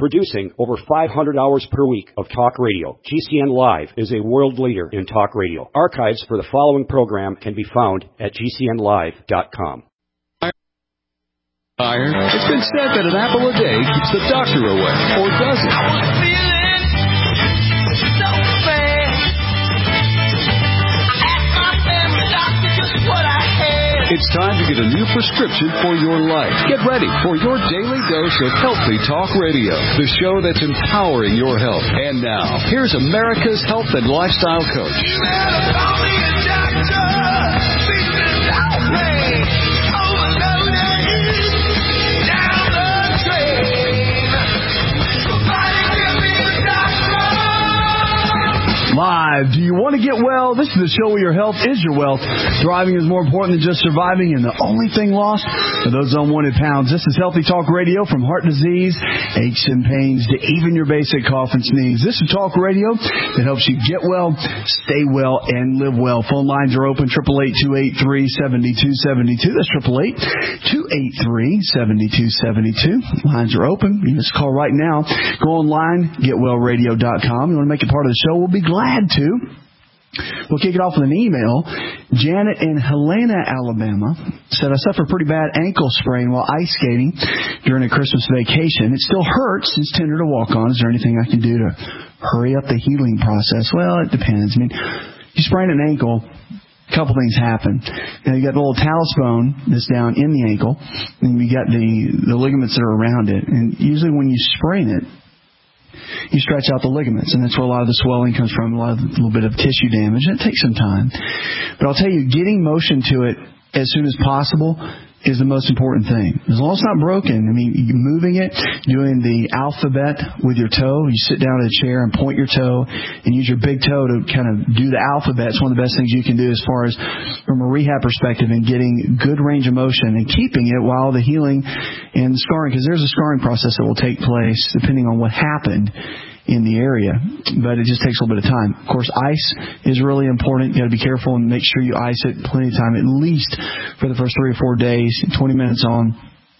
Producing over 500 hours per week of talk radio, GCN Live is a world leader in talk radio. Archives for the following program can be found at GCNlive.com. It's been said that an apple a day keeps the doctor away, or does it? I was feeling so bad. I asked my family doctor just what I had. It's time to get a new prescription for your life. Get ready for your daily dose of Healthy Talk Radio, the show that's empowering your health. And now, here's America's health and lifestyle coach. You better call me a doctor. Because I'm pain overloaded. Live. Do you want to get well? This is the show where your health is your wealth. Thriving is more important than just surviving, and the only thing lost are those unwanted pounds. This is Healthy Talk Radio, from heart disease, aches and pains, to even your basic cough and sneeze. This is talk radio that helps you get well, stay well, and live well. Phone lines are open, 888-283-7272. That's 888-283-7272. Lines are open. You just call right now. Go online, getwellradio.com. You want to make it part of the show? We'll be glad to. We'll kick it off with an email. Janet in Helena, Alabama, said, I suffered a pretty bad ankle sprain while ice skating during a Christmas vacation. It still hurts. It's tender to walk on. Is there anything I can do to hurry up the healing process? Well, it depends. I mean, you sprain an ankle, a couple things happen. Now, you got the little talus bone that's down in the ankle, and you got the ligaments that are around it. And usually when you sprain it, you stretch out the ligaments, and that's where a lot of the swelling comes from, a little bit of tissue damage, and it takes some time. But I'll tell you, getting motion to it as soon as possible is the most important thing. As long as it's not broken, I mean, moving it, doing the alphabet with your toe. You sit down in a chair and point your toe and use your big toe to kind of do the alphabet. It's one of the best things you can do as far as from a rehab perspective, and getting good range of motion and keeping it while the healing and the scarring, because there's a scarring process that will take place depending on what happened in the area, but it just takes a little bit of time. Of course, ice is really important. You got to be careful and make sure you ice it plenty of time, at least for the first 3 or 4 days, 20 minutes on,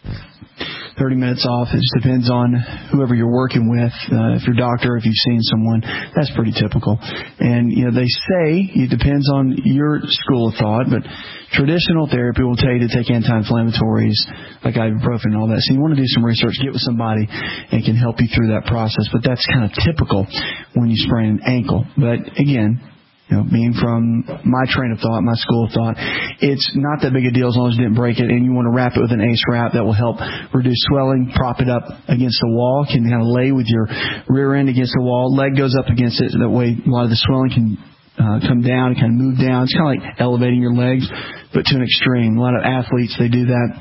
30 minutes off. It just depends on whoever you're working with. If you're a doctor, if you've seen someone, that's pretty typical. And, you know, they say it depends on your school of thought, but traditional therapy will tell you to take anti-inflammatories like ibuprofen and all that. So you want to do some research, get with somebody and can help you through that process. But that's kind of typical when you sprain an ankle. But again, you know, being from my train of thought, my school of thought, it's not that big a deal as long as you didn't break it, and you want to wrap it with an ACE wrap that will help reduce swelling, prop it up against the wall, can kind of lay with your rear end against the wall, leg goes up against it, that way a lot of the swelling can come down and kind of move down. It's kind of like elevating your legs, but to an extreme. A lot of athletes, they do that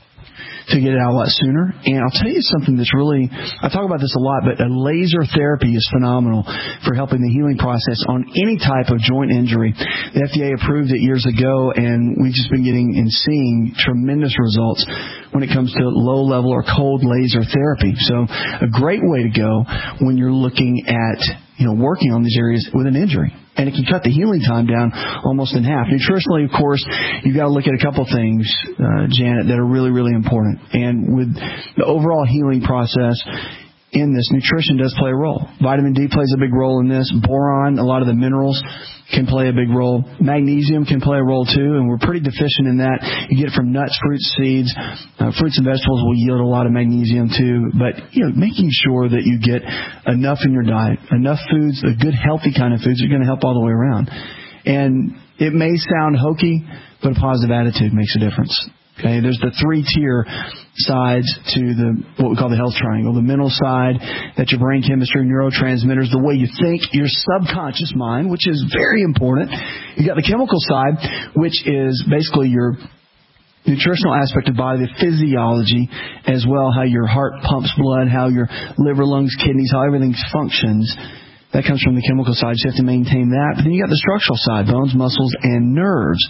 to get it out a lot sooner. And I'll tell you something that's really, I talk about this a lot, but a laser therapy is phenomenal for helping the healing process on any type of joint injury. The FDA approved it years ago, and we've just been getting and seeing tremendous results when it comes to low-level or cold laser therapy. So a great way to go when you're looking at, you know, working on these areas with an injury. And it can cut the healing time down almost in half. Nutritionally, of course, you've got to look at a couple things, Janet, that are really, really important. And with the overall healing process in this, nutrition does play a role. Vitamin D plays a big role in this. Boron, a lot of the minerals can play a big role. Magnesium can play a role too, and we're pretty deficient in that. You get it from nuts, fruits, seeds. Fruits and vegetables will yield a lot of magnesium too. But, you know, making sure that you get enough in your diet, enough foods, the good, healthy kind of foods are going to help all the way around. And it may sound hokey, but a positive attitude makes a difference. Okay, there's the 3-tier sides to the what we call the health triangle. The mental side, that's your brain chemistry, neurotransmitters, the way you think, your subconscious mind, which is very important. You got the chemical side, which is basically your nutritional aspect of the body, the physiology, as well, how your heart pumps blood, how your liver, lungs, kidneys, how everything functions. That comes from the chemical side. So you have to maintain that. But then you got the structural side, bones, muscles, and nerves.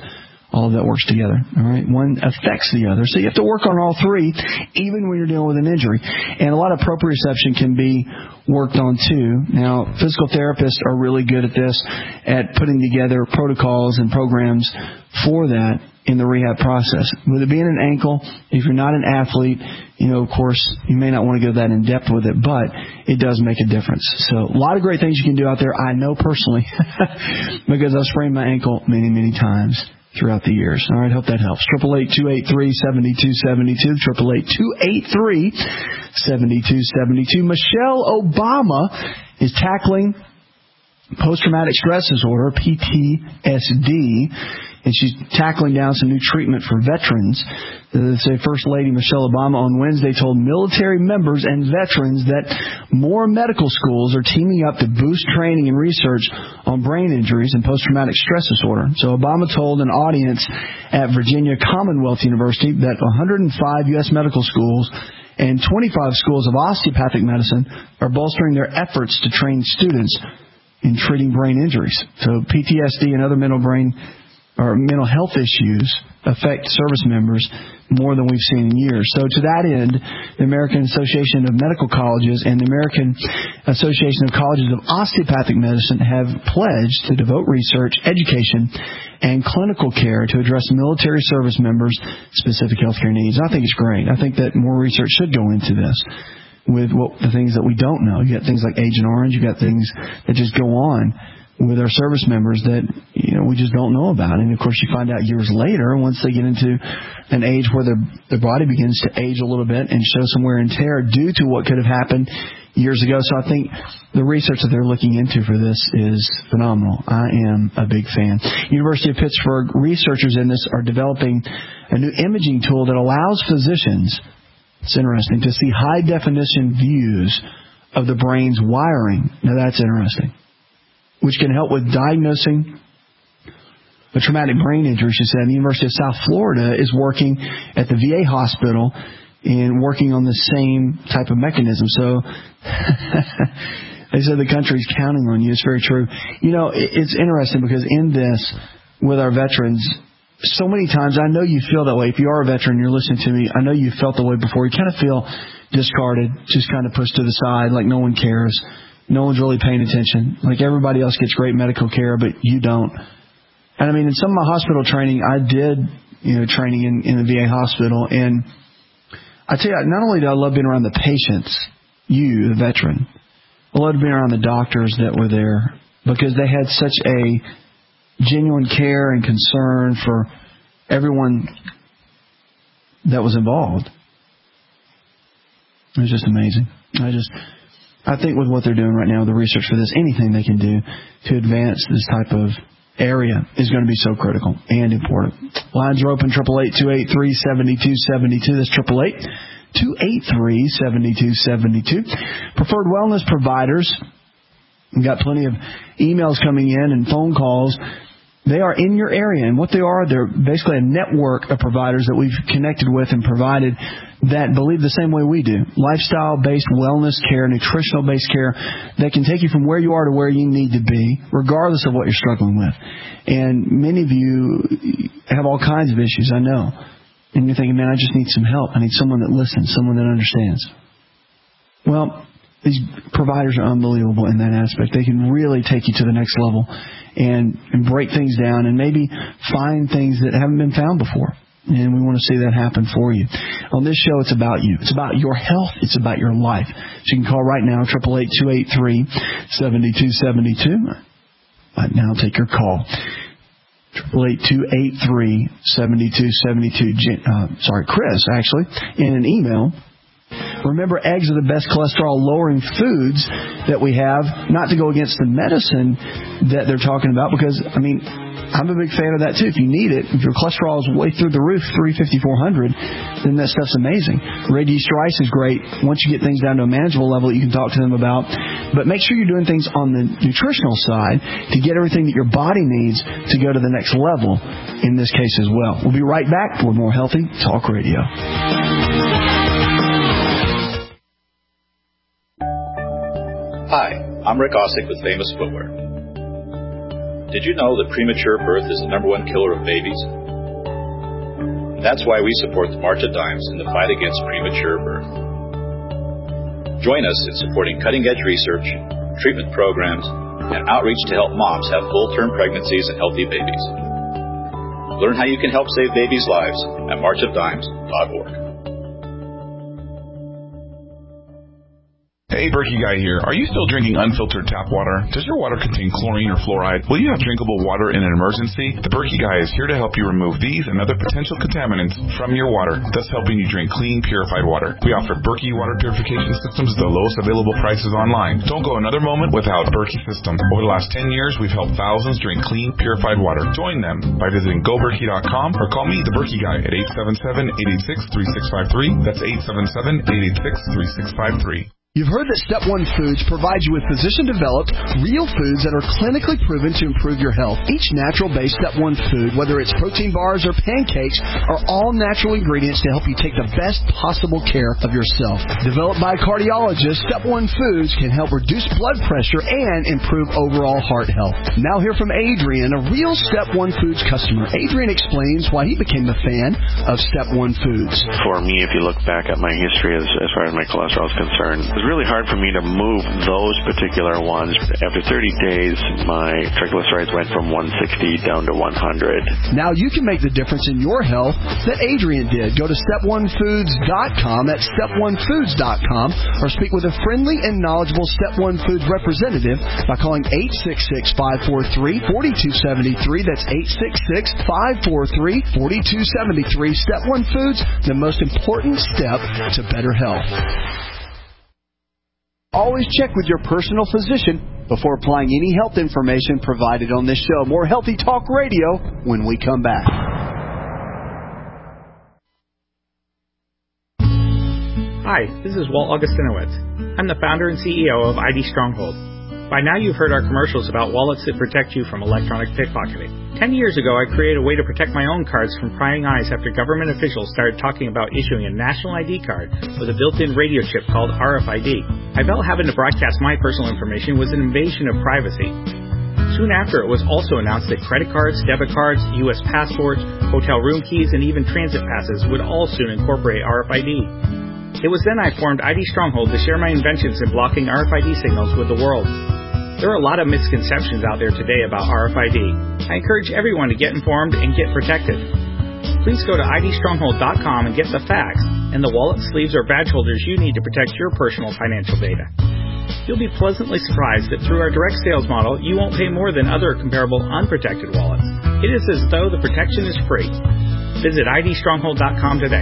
all of that works together. All right, one affects the other, so you have to work on all three, even when you're dealing with an injury. And a lot of proprioception can be worked on too. Now, physical therapists are really good at this, at putting together protocols and programs for that in the rehab process. With it being an ankle, if you're not an athlete, of course, you may not want to go that in depth with it, but it does make a difference. So a lot of great things you can do out there. I know personally because I've sprained my ankle many, many times throughout the years. All right, hope that helps. 888-283-7272. 888-283-7272. Michelle Obama is tackling post-traumatic stress disorder, PTSD, and she's tackling down some new treatment for veterans. First Lady Michelle Obama on Wednesday told military members and veterans that more medical schools are teaming up to boost training and research on brain injuries and post-traumatic stress disorder. So Obama told an audience at Virginia Commonwealth University that 105 U.S. medical schools and 25 schools of osteopathic medicine are bolstering their efforts to train students in treating brain injuries. So PTSD and other mental health issues affect service members more than we've seen in years. So to that end, the American Association of Medical Colleges and the American Association of Colleges of Osteopathic Medicine have pledged to devote research, education, and clinical care to address military service members' specific healthcare needs. I think it's great. I think that more research should go into this with the things that we don't know. You got things like Agent Orange. You got things that just go on with our service members that we just don't know about. And of course you find out years later, once they get into an age where their body begins to age a little bit and show some wear and tear due to what could have happened years ago. So I think the research that they're looking into for this is phenomenal. I am a big fan. University of Pittsburgh researchers in this are developing a new imaging tool that allows physicians, it's interesting, to see high definition views of the brain's wiring. Now that's interesting. Which can help with diagnosing a traumatic brain injury, she said. The University of South Florida is working at the VA hospital and working on the same type of mechanism. So they said the country's counting on you. It's very true. It's interesting because in this, with our veterans, so many times, I know you feel that way. If you are a veteran, you're listening to me, I know you felt the way before. You kind of feel discarded, just kind of pushed to the side, like no one cares. No one's really paying attention. Like everybody else gets great medical care, but you don't. And I mean, in some of my hospital training, I did, training in the VA hospital. And I tell you, not only do I love being around the patients, the veteran, I loved being around the doctors that were there because they had such a genuine care and concern for everyone that was involved. It was just amazing. I think with what they're doing right now, the research for this, anything they can do to advance this type of area is going to be so critical and important. Lines are open, 888-283-7272. That's 888-283-7272. Preferred Wellness Providers, we've got plenty of emails coming in and phone calls. They are in your area, and what they are, they're basically a network of providers that we've connected with and provided that believe the same way we do. Lifestyle-based wellness care, nutritional-based care that can take you from where you are to where you need to be, regardless of what you're struggling with. And many of you have all kinds of issues, I know. And you're thinking, man, I just need some help. I need someone that listens, someone that understands. Well, these providers are unbelievable in that aspect. They can really take you to the next level and break things down and maybe find things that haven't been found before. And we want to see that happen for you. On this show, it's about you. It's about your health. It's about your life. So you can call right now, 888-283-7272. Right now, take your call. 888-283-7272. Chris, actually, in an email. Remember, eggs are the best cholesterol-lowering foods that we have, not to go against the medicine that they're talking about, because, I mean, I'm a big fan of that, too. If you need it, if your cholesterol is way through the roof, 350, 400, then that stuff's amazing. Red yeast rice is great. Once you get things down to a manageable level, you can talk to them about. But make sure you're doing things on the nutritional side to get everything that your body needs to go to the next level in this case as well. We'll be right back for more Healthy Talk Radio. Hi, I'm Rick Osick with Famous Footwear. Did you know that premature birth is the #1 killer of babies? That's why we support the March of Dimes in the fight against premature birth. Join us in supporting cutting-edge research, treatment programs, and outreach to help moms have full-term pregnancies and healthy babies. Learn how you can help save babies' lives at marchofdimes.org. Hey, Berkey Guy here. Are you still drinking unfiltered tap water? Does your water contain chlorine or fluoride? Will you have drinkable water in an emergency? The Berkey Guy is here to help you remove these and other potential contaminants from your water, thus helping you drink clean, purified water. We offer Berkey water purification systems at the lowest available prices online. Don't go another moment without Berkey system. Over the last 10 years, we've helped thousands drink clean, purified water. Join them by visiting goberkey.com or call me, the Berkey Guy, at 877-886-3653. That's 877-886-3653. You've heard that Step 1 Foods provides you with physician-developed, real foods that are clinically proven to improve your health. Each natural-based Step 1 food, whether it's protein bars or pancakes, are all natural ingredients to help you take the best possible care of yourself. Developed by a cardiologist, Step 1 Foods can help reduce blood pressure and improve overall heart health. Now hear from Adrian, a real Step 1 Foods customer. Adrian explains why he became a fan of Step 1 Foods. For me, if you look back at my history as far as my cholesterol is concerned, it was really hard for me to move those particular ones. After 30 days, my triglycerides went from 160 down to 100. Now you can make the difference in your health that Adrian did. Go to step1foods.com at step1foods.com or speak with a friendly and knowledgeable Step 1 Foods representative by calling 866-543-4273. That's 866-543-4273. Step 1 Foods, the most important step to better health. Always check with your personal physician before applying any health information provided on this show. More Healthy Talk Radio when we come back. Hi, this is Walt Augustinowicz. I'm the founder and CEO of ID Stronghold. By now you've heard our commercials about wallets that protect you from electronic pickpocketing. 10 years ago, I created a way to protect my own cards from prying eyes after government officials started talking about issuing a national ID card with a built-in radio chip called RFID. I felt having to broadcast my personal information was an invasion of privacy. Soon after, it was also announced that credit cards, debit cards, U.S. passports, hotel room keys, and even transit passes would all soon incorporate RFID. It was then I formed ID Stronghold to share my inventions in blocking RFID signals with the world. There are a lot of misconceptions out there today about RFID. I encourage everyone to get informed and get protected. Please go to idstronghold.com and get the facts and the wallet, sleeves, or badge holders you need to protect your personal financial data. You'll be pleasantly surprised that through our direct sales model, you won't pay more than other comparable unprotected wallets. It is as though the protection is free. Visit idstronghold.com today.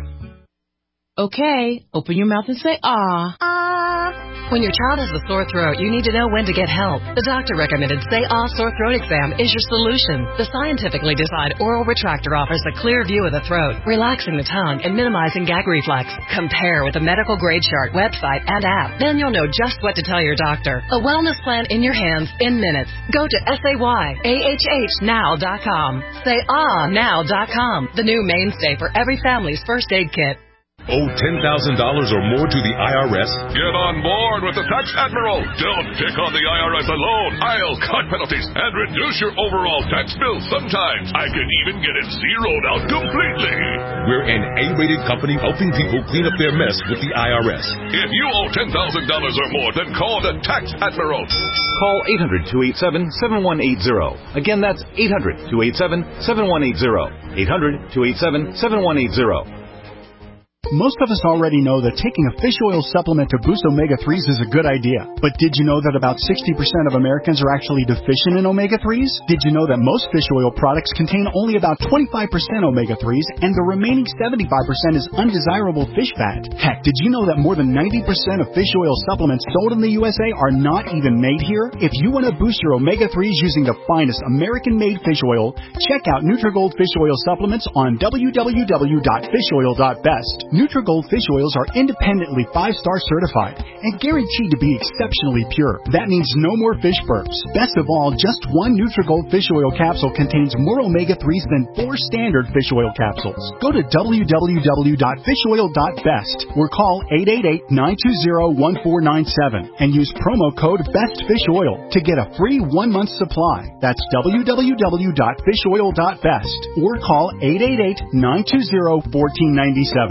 Okay, open your mouth and say, ah. When your child has a sore throat, you need to know when to get help. The doctor recommended Say Ah Sore Throat Exam is your solution. The scientifically designed oral retractor offers a clear view of the throat, relaxing the tongue and minimizing gag reflex. Compare with a medical grade chart, website, and app. Then you'll know just what to tell your doctor. A wellness plan in your hands in minutes. Go to SayAHHnow.com. SayAhNow.com, the new mainstay for every family's first aid kit. Owe $10,000 or more to the IRS? Get on board with the Tax Admiral. Don't pick on the IRS alone. I'll cut penalties and reduce your overall tax bill. Sometimes I can even get it zeroed out completely. We're an A-rated company helping people clean up their mess with the IRS. If you owe $10,000 or more, then call the Tax Admiral. Call 800-287-7180. Again, that's 800-287-7180. 800-287-7180. Most of us already know that taking a fish oil supplement to boost omega-3s is a good idea. But did you know that about 60% of Americans are actually deficient in omega-3s? Did you know that most fish oil products contain only about 25% omega-3s and the remaining 75% is undesirable fish fat? Heck, did you know that more than 90% of fish oil supplements sold in the USA are not even made here? If you want to boost your omega-3s using the finest American-made fish oil, check out Nutrigold Fish Oil Supplements on www.fishoil.best. Nutrigold fish oils are independently 5-star certified and guaranteed to be exceptionally pure. That means no more fish burps. Best of all, just one Nutrigold fish oil capsule contains more omega-3s than 4 standard fish oil capsules. Go to www.fishoil.best or call 888-920-1497 and use promo code BESTFISHOIL to get a free 1-month supply. That's www.fishoil.best or call 888-920-1497.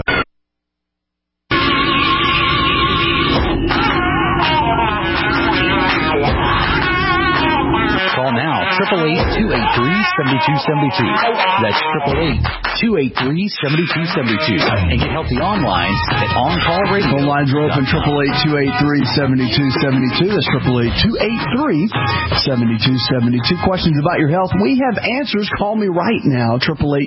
Call now, 888-283-7272. That's 888-283-7272. And get healthy online at On Call Radio. Phone lines are open, 888-283-7272. That's 888-283-7272. Questions about your health? We have answers. Call me right now,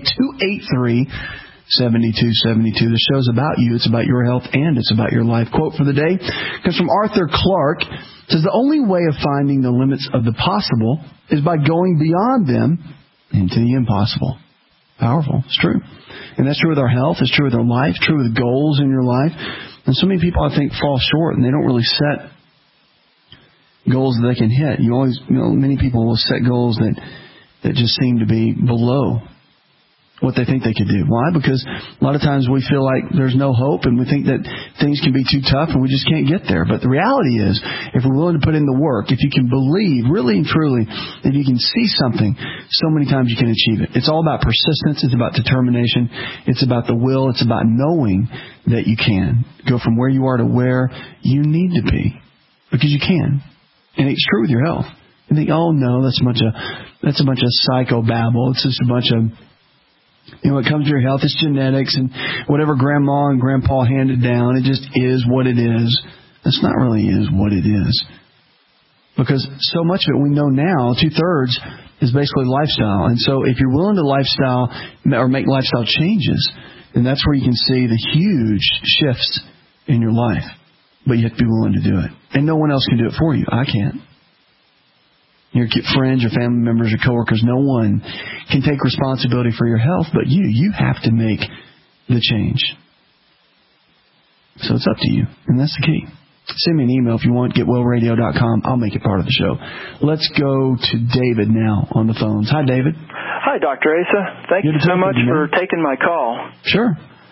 888-283-7272. The show's about you. It's about your health, and it's about your life. Quote for the day comes from Arthur Clarke. It says, the only way of finding the limits of the possible is by going beyond them into the impossible. Powerful. It's true. And that's true with our health. It's true with our life. True with goals in your life. And so many people, I think, fall short, and they don't really set goals that they can hit. Many people will set goals that just seem to be below what they think they could do. Why? Because a lot of times we feel like there's no hope, and we think that things can be too tough and we just can't get there. But the reality is, if we're willing to put in the work, if you can believe really and truly, if you can see something, so many times you can achieve it. It's all about persistence. It's about determination. It's about the will. It's about knowing that you can go from where you are to where you need to be, because you can. And it's true with your health. You think, oh no, that's a bunch of psychobabble. It's just a bunch of, when it comes to your health, it's genetics and whatever grandma and grandpa handed down. It just is what it is. That's not really is what it is. Because so much of it we know now, 2/3 is basically lifestyle. And so if you're willing to lifestyle or make lifestyle changes, then that's where you can see the huge shifts in your life. But you have to be willing to do it. And no one else can do it for you. I can't. Your friends, your family members, your coworkers, no one can take responsibility for your health but you. You have to make the change. So it's up to you, and that's the key. Send me an email if you want, getwellradio.com. I'll make it part of the show. Let's go to David now on the phones. Hi, David. Hi, Dr. Asa. Thank you so much for taking my call. Sure.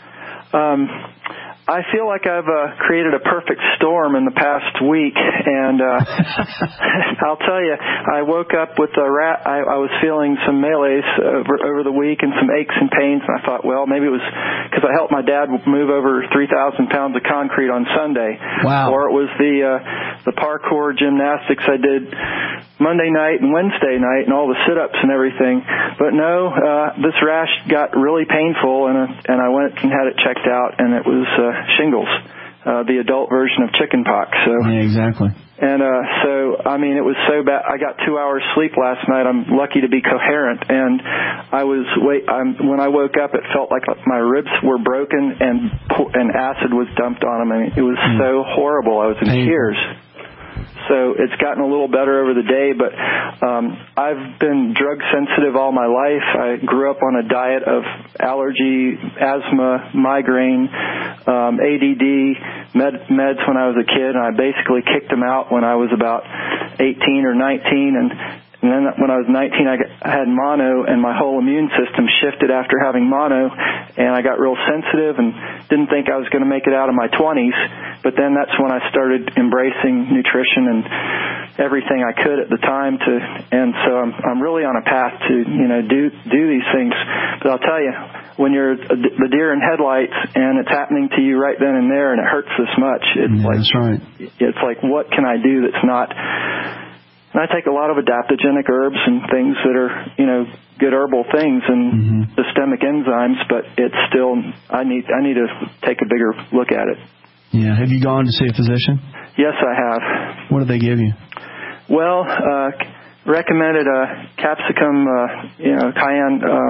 I feel like I've created a perfect storm in the past week, and I'll tell you, I woke up with I was feeling some malaise over the week and some aches and pains, and I thought, well, maybe it was because I helped my dad move over 3,000 pounds of concrete on Sunday. Wow. Or it was the parkour gymnastics I did Monday night and Wednesday night and all the sit-ups and everything. But no, this rash got really painful, and I went and had it checked out, and it was shingles, the adult version of chickenpox. So yeah, exactly. And so, I mean, it was so bad. I got 2 hours sleep last night. I'm lucky to be coherent, and when I woke up, it felt like my ribs were broken and acid was dumped on them. I mean, it was so horrible. I was in tears. So it's gotten a little better over the day, but I've been drug sensitive all my life. I grew up on a diet of allergy, asthma, migraine, ADD, meds when I was a kid, and I basically kicked them out when I was about 18 or 19, and then when I was 19, I had mono, and my whole immune system shifted after having mono, and I got real sensitive and didn't think I was going to make it out of my 20s. But then that's when I started embracing nutrition and everything I could at the time and so I'm really on a path to do these things. But I'll tell you, when you're the deer in headlights and it's happening to you right then and there, and it hurts this much, that's right. It's like, what can I do that's not? And I take a lot of adaptogenic herbs and things that are, good herbal things and systemic enzymes, but it's still, I need to take a bigger look at it. Yeah. Have you gone to see a physician? Yes, I have. What did they give you? Well, recommended capsicum, cayenne,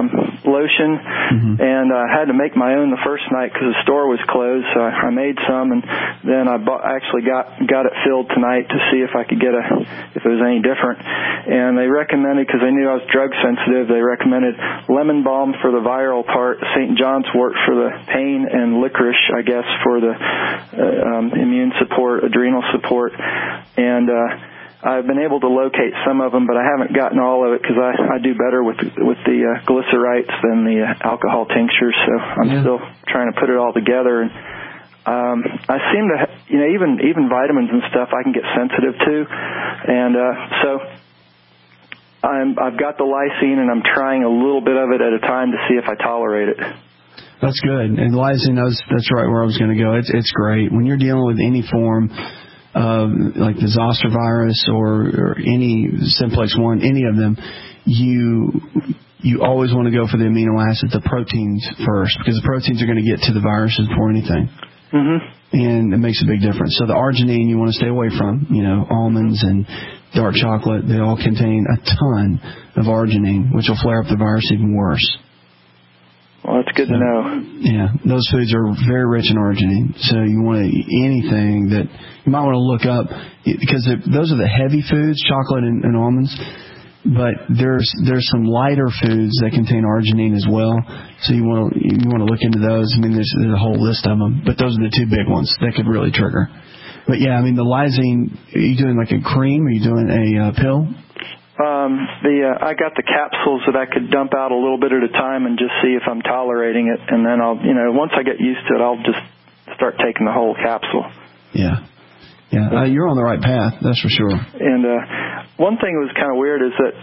lotion, and I had to make my own the first night because the store was closed. So I made some, and then I actually got it filled tonight to see if I could get if it was any different. And they recommended, because they knew I was drug sensitive, they recommended lemon balm for the viral part, St. John's wort for the pain, and licorice, I guess, for the immune support, adrenal support. And I've been able to locate some of them, but I haven't gotten all of it because I do better with the glycerites than the alcohol tinctures. So I'm still trying to put it all together. And I seem to, even vitamins and stuff I can get sensitive to, and so I've got the lysine, and I'm trying a little bit of it at a time to see if I tolerate it. That's good. And lysine, that's right where I was going to go. It's great when you're dealing with any form like the zoster virus or any simplex 1, any of them, you always want to go for the amino acids, the proteins first, because the proteins are going to get to the viruses before anything. And it makes a big difference. So the arginine you want to stay away from. Almonds and dark chocolate, they all contain a ton of arginine, which will flare up the virus even worse. Well, that's good to know. Yeah, those foods are very rich in arginine. So you want to eat anything that you might want to look up, because those are the heavy foods, chocolate and almonds. But there's some lighter foods that contain arginine as well. So you want to look into those. I mean, there's a whole list of them, but those are the two big ones that could really trigger. But yeah, I mean, the lysine, are you doing like a cream? Are you doing a pill? I got the capsules that I could dump out a little bit at a time and just see if I'm tolerating it, and then I'll, once I get used to it, I'll just start taking the whole capsule. Yeah. You're on the right path, that's for sure. And one thing that was kind of weird is that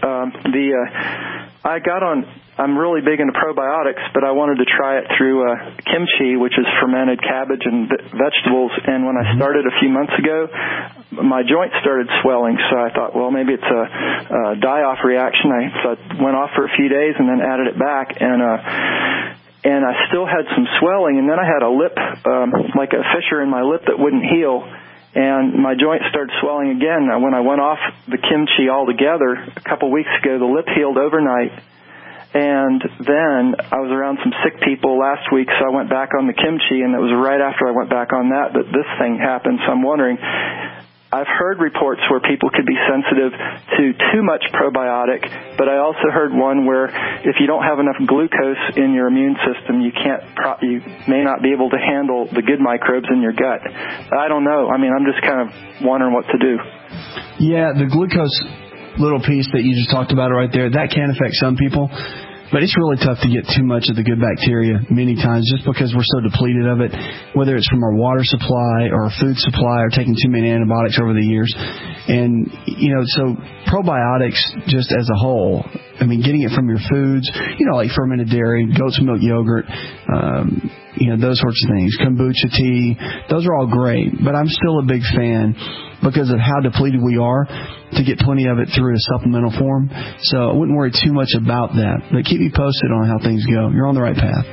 I'm really big into probiotics, but I wanted to try it through kimchi, which is fermented cabbage and vegetables. And when I started a few months ago, my joints started swelling. So I thought, well, maybe it's a die-off reaction. So I went off for a few days and then added it back. And I still had some swelling. And then I had a lip, like a fissure in my lip that wouldn't heal. And my joint started swelling again. When I went off the kimchi altogether a couple weeks ago, the lip healed overnight. And then I was around some sick people last week, so I went back on the kimchi, and it was right after I went back on that this thing happened. So I'm wondering, I've heard reports where people could be sensitive to too much probiotic, but I also heard one where if you don't have enough glucose in your immune system, you may not be able to handle the good microbes in your gut. I don't know. I mean, I'm just kind of wondering what to do. Yeah, the glucose little piece that you just talked about right there, that can affect some people. But it's really tough to get too much of the good bacteria many times just because we're so depleted of it, whether it's from our water supply or our food supply or taking too many antibiotics over the years. And, so probiotics just as a whole, I mean, getting it from your foods, like fermented dairy, goat's milk yogurt, those sorts of things, kombucha tea, those are all great. But I'm still a big fan because of how depleted we are to get plenty of it through a supplemental form. So I wouldn't worry too much about that. But keep me posted on how things go. You're on the right path.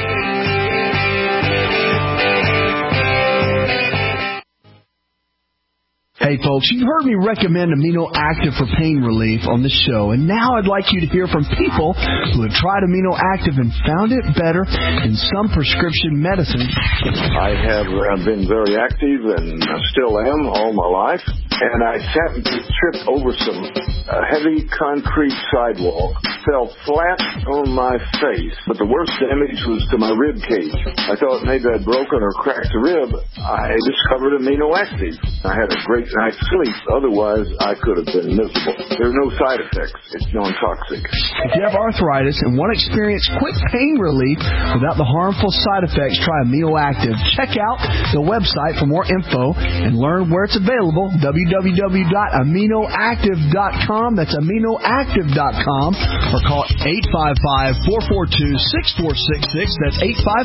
Hey folks, you've heard me recommend Amino Active for pain relief on the show, and now I'd like you to hear from people who have tried Amino Active and found it better than some prescription medicines. I have been very active and still am all my life, and I happened to trip over some heavy concrete sidewalk, fell flat on my face, but the worst damage was to my rib cage. I thought maybe I'd broken or cracked a rib. I discovered Amino Active. I had a great night's sleep. Otherwise, I could have been miserable. There are no side effects. It's non-toxic. If you have arthritis and want to experience quick pain relief without the harmful side effects, try Amino Active. Check out the website for more info and learn where it's available, www.aminoactive.com. That's aminoactive.com, or call 855-442-6466. That's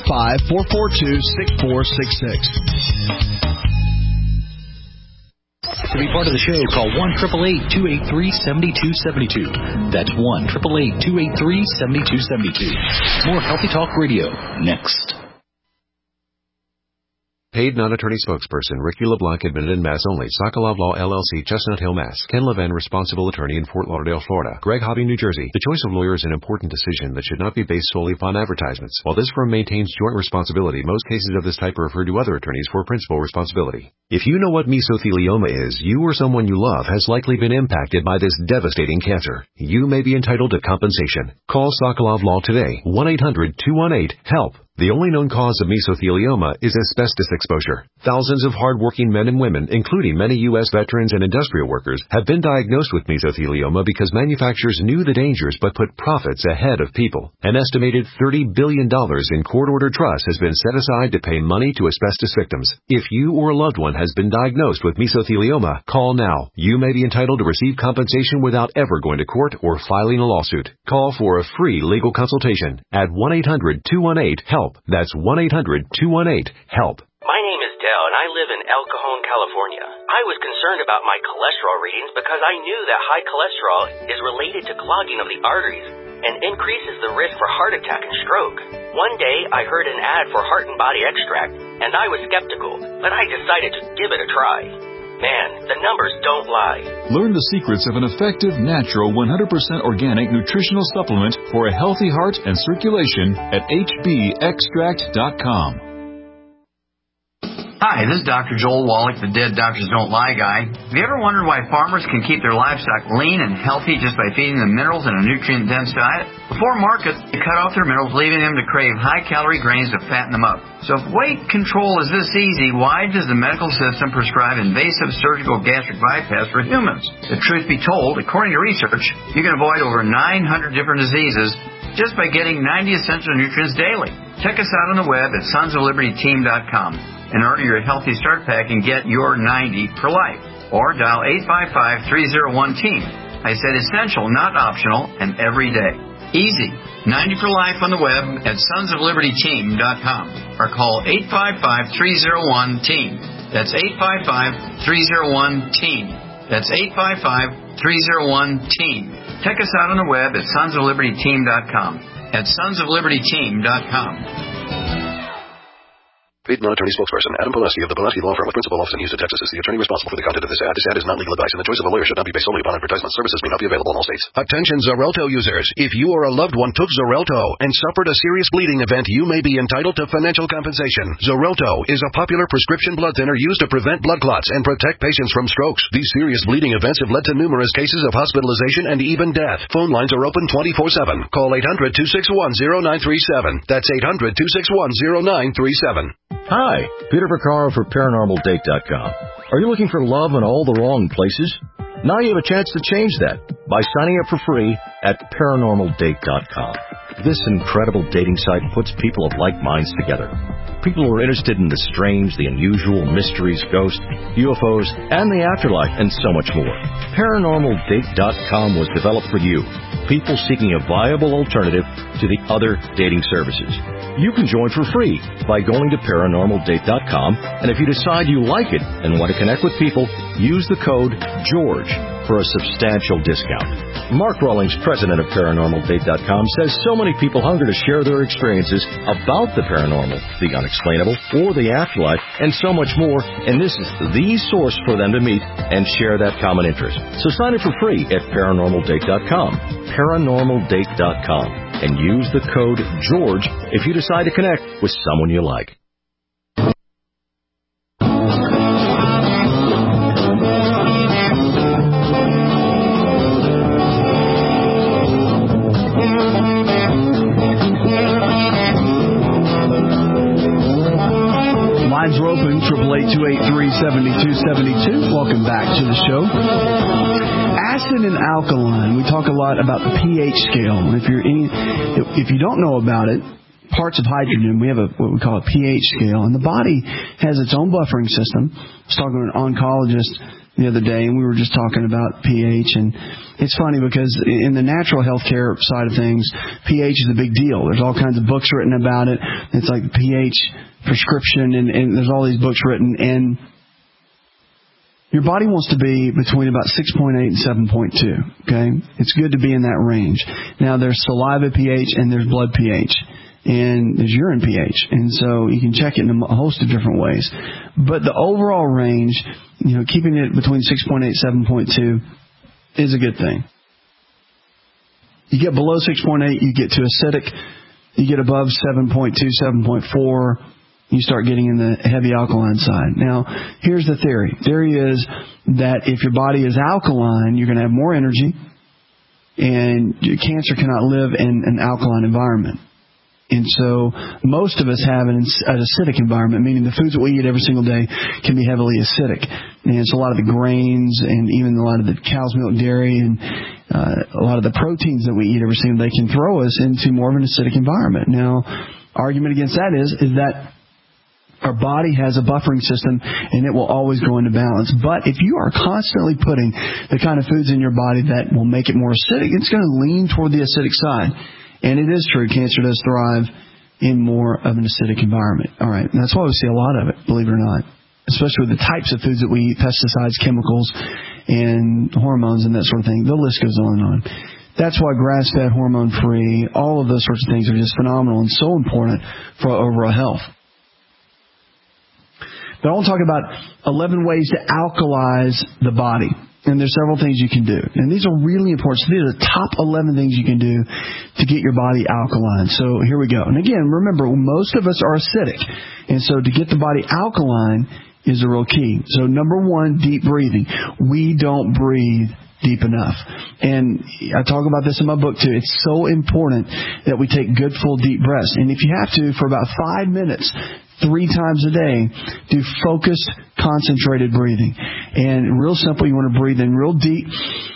855-442-6466. To be part of the show, call 1-888-283-7272. That's 1-888-283-7272. More Healthy Talk Radio next. Paid non-attorney spokesperson Ricky LeBlanc, admitted in Mass only. Sokolov Law, LLC, Chestnut Hill, Mass. Ken Levin, responsible attorney in Fort Lauderdale, Florida. Greg Hobby, New Jersey. The choice of lawyer is an important decision that should not be based solely upon advertisements. While this firm maintains joint responsibility, most cases of this type are referred to other attorneys for principal responsibility. If you know what mesothelioma is, you or someone you love has likely been impacted by this devastating cancer. You may be entitled to compensation. Call Sokolov Law today, 1-800-218-HELP. The only known cause of mesothelioma is asbestos exposure. Thousands of hard-working men and women, including many U.S. veterans and industrial workers, have been diagnosed with mesothelioma because manufacturers knew the dangers but put profits ahead of people. An estimated $30 billion in court-ordered trust has been set aside to pay money to asbestos victims. If you or a loved one has been diagnosed with mesothelioma, call now. You may be entitled to receive compensation without ever going to court or filing a lawsuit. Call for a free legal consultation at 1-800-218-HELP. That's 1-800-218-HELP. My name is Dell, and I live in El Cajon, California. I was concerned about my cholesterol readings because I knew that high cholesterol is related to clogging of the arteries and increases the risk for heart attack and stroke. One day, I heard an ad for Heart and Body Extract, and I was skeptical, but I decided to give it a try. Man, the numbers don't lie. Learn the secrets of an effective, natural, 100% organic nutritional supplement for a healthy heart and circulation at hbextract.com. Hi, this is Dr. Joel Wallach, the Dead Doctors Don't Lie guy. Have you ever wondered why farmers can keep their livestock lean and healthy just by feeding them minerals in a nutrient-dense diet? Before market, they cut off their minerals, leaving them to crave high-calorie grains to fatten them up. So if weight control is this easy, why does the medical system prescribe invasive surgical gastric bypass for humans? The truth be told, according to research, you can avoid over 900 different diseases just by getting 90 essential nutrients daily. Check us out on the web at sonsoflibertyteam.com. And order your Healthy Start Pack and get your 90 for life. Or dial 855-301-TEAM. I said essential, not optional, and every day. Easy. 90 for life on the web at sonsoflibertyteam.com. Or call 855-301-TEAM. That's 855-301-TEAM. That's 855-301-TEAM. Check us out on the web at sonsoflibertyteam.com. At sonsoflibertyteam.com. Paid non-attorney spokesperson Adam Pileski of the Pileski Law Firm with principal office in Houston, Texas is the attorney responsible for the content of this ad. This ad is not legal advice, and the choice of a lawyer should not be based solely upon advertisement. Services may not be available in all states. Attention Xarelto users. If you or a loved one took Xarelto and suffered a serious bleeding event, you may be entitled to financial compensation. Xarelto is a popular prescription blood thinner used to prevent blood clots and protect patients from strokes. These serious bleeding events have led to numerous cases of hospitalization and even death. Phone lines are open 24/7. Call 800-261-0937. That's 800-261-0937. Hi, Peter Vaccaro for ParanormalDate.com. Are you looking for love in all the wrong places? Now you have a chance to change that by signing up for free at ParanormalDate.com. This incredible dating site puts people of like minds together. People who are interested in the strange, the unusual, mysteries, ghosts, UFOs, and the afterlife, and so much more. ParanormalDate.com was developed for you, people seeking a viable alternative to the other dating services. You can join for free by going to ParanormalDate.com, and if you decide you like it and want to connect with people, use the code GEORGE for a substantial discount. Mark Rawlings, president of ParanormalDate.com, says so many people hunger to share their experiences about the paranormal, the unexplainable, or the afterlife, and so much more, and this is the source for them to meet and share that common interest. So sign up for free at ParanormalDate.com, ParanormalDate.com, and use the code GEORGE if you decide to connect with someone you like. Lines are open, 888-283-7272. Welcome back to the show. Acid and alkaline. We talk a lot about the pH scale. If you don't know about it, parts of hydrogen, we have what we call a pH scale, and the body has its own buffering system. I was talking to an oncologist the other day, and we were just talking about pH, and it's funny because in the natural healthcare side of things, pH is a big deal. There's all kinds of books written about it. It's like pH prescription, and there's all these books written, and your body wants to be between about 6.8 and 7.2, okay? It's good to be in that range. Now, there's saliva pH and there's blood pH. and there's urine pH. And so you can check it in a host of different ways. But the overall range, keeping it between 6.8 and 7.2 is a good thing. You get below 6.8, you get too acidic. You get above 7.2, 7.4, you start getting in the heavy alkaline side. Now, here's the theory. Theory is that if your body is alkaline, you're going to have more energy, and cancer cannot live in an alkaline environment. And so most of us have an acidic environment, meaning the foods that we eat every single day can be heavily acidic. And it's a lot of the grains and even a lot of the cow's milk, dairy, and a lot of the proteins that we eat every single day can throw us into more of an acidic environment. Now, argument against that is that our body has a buffering system, and it will always go into balance. But if you are constantly putting the kind of foods in your body that will make it more acidic, it's going to lean toward the acidic side. And it is true, cancer does thrive in more of an acidic environment. All right, and that's why we see a lot of it, believe it or not, especially with the types of foods that we eat, pesticides, chemicals, and hormones and that sort of thing. The list goes on and on. That's why grass-fed, hormone-free, all of those sorts of things are just phenomenal and so important for our overall health. But I want to talk about 11 ways to alkalize the body. And there's several things you can do. And these are really important. So these are the top 11 things you can do to get your body alkaline. So here we go. And again, remember, most of us are acidic. And so to get the body alkaline is a real key. So number one, deep breathing. We don't breathe deep enough. And I talk about this in my book too. It's so important that we take good, full, deep breaths. And if you have to, for about 5 minutes, 3 times a day, do focused, concentrated breathing. And real simple, you want to breathe in real deep,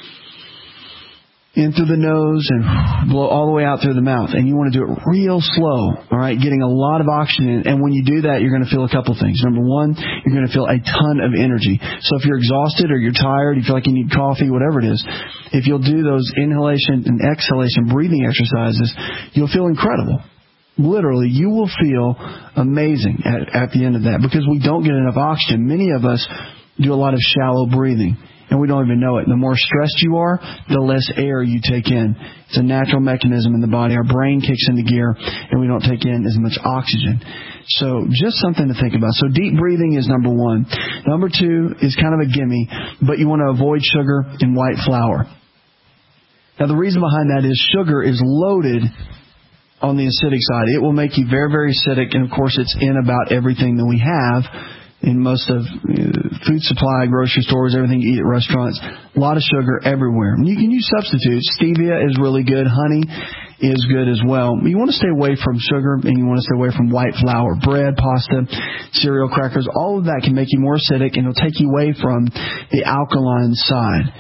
in through the nose and blow all the way out through the mouth. And you want to do it real slow, all right, getting a lot of oxygen in. And when you do that, you're going to feel a couple things. Number one, you're going to feel a ton of energy. So if you're exhausted or you're tired, you feel like you need coffee, whatever it is, if you'll do those inhalation and exhalation breathing exercises, you'll feel incredible. Literally, you will feel amazing at the end of that because we don't get enough oxygen. Many of us do a lot of shallow breathing, and we don't even know it. The more stressed you are, the less air you take in. It's a natural mechanism in the body. Our brain kicks into gear, and we don't take in as much oxygen. So just something to think about. So deep breathing is number one. Number two is kind of a gimme, but you want to avoid sugar and white flour. Now, the reason behind that is sugar is loaded on the acidic side. It will make you very, very acidic, and of course it's in about everything that we have in most of food supply, grocery stores, everything you eat at restaurants. A lot of sugar everywhere. And you can use substitutes. Stevia is really good. Honey is good as well. But you want to stay away from sugar, and you want to stay away from white flour. Bread, pasta, cereal, crackers, all of that can make you more acidic, and it'll take you away from the alkaline side.